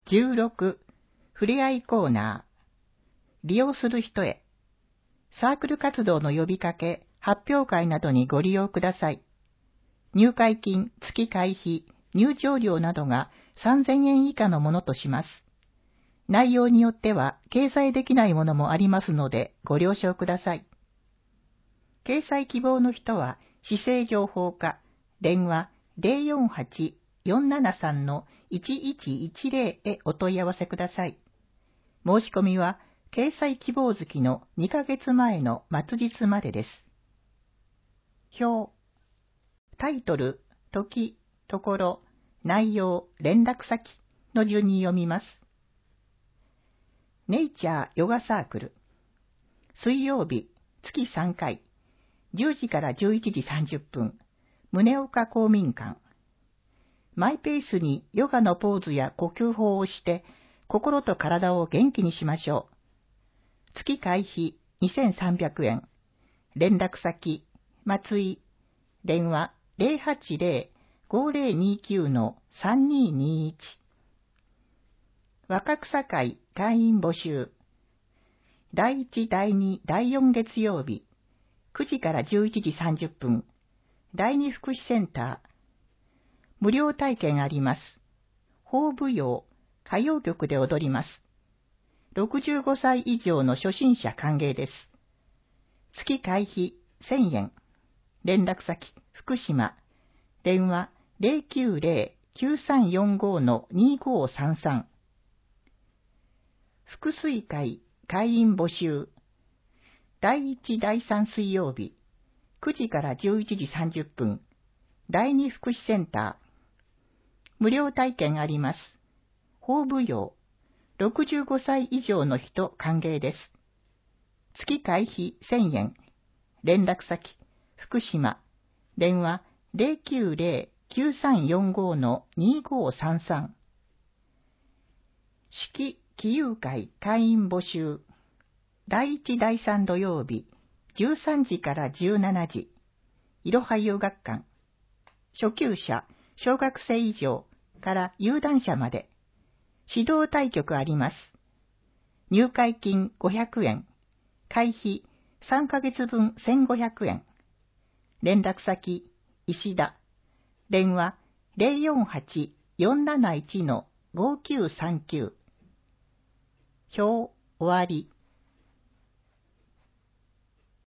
16、ふれあいコーナー。利用する人へ。サークル活動の呼びかけ、発表会などにご利用ください。入会金、月会費、入場料などが3000円以下のものとします。内容によっては掲載できないものもありますのでご了承ください。掲載希望の人は、市政情報課、電話 048-473-1110 へお問い合わせください。申し込みは、掲載希望月の2ヶ月前の末日までです。表。タイトル、時、ところ、内容、連絡先の順に読みます。ネイチャーヨガサークル。水曜日、月3回。10時から11時30分。宗岡公民館。マイペースにヨガのポーズや呼吸法をして、心と体を元気にしましょう。月会費2300円。連絡先、松井。電話 080-5029-3221。若草会会員募集。第1、第2、第4月曜日。9時から11時30分。第2福祉センター。無料体験あります。法舞踊、歌謡曲で踊ります。65歳以上の初心者歓迎です。月会費1000円。連絡先、福島。電話 090-9345-2533。福水会会員募集。第1、第3水曜日。9時から11時30分。第2福祉センター。無料体験あります。法舞踊。65歳以上の人歓迎です。月会費1000円。連絡先、福島。電話 090-9345-2533。式喜友会会員募集。第1、第3土曜日、13時から17時。いろは遊学館。初級者、小学生以上から有段者まで。指導対局あります。入会金500円。会費3ヶ月分1500円。連絡先、石田。電話 048-471-5939。表終わり。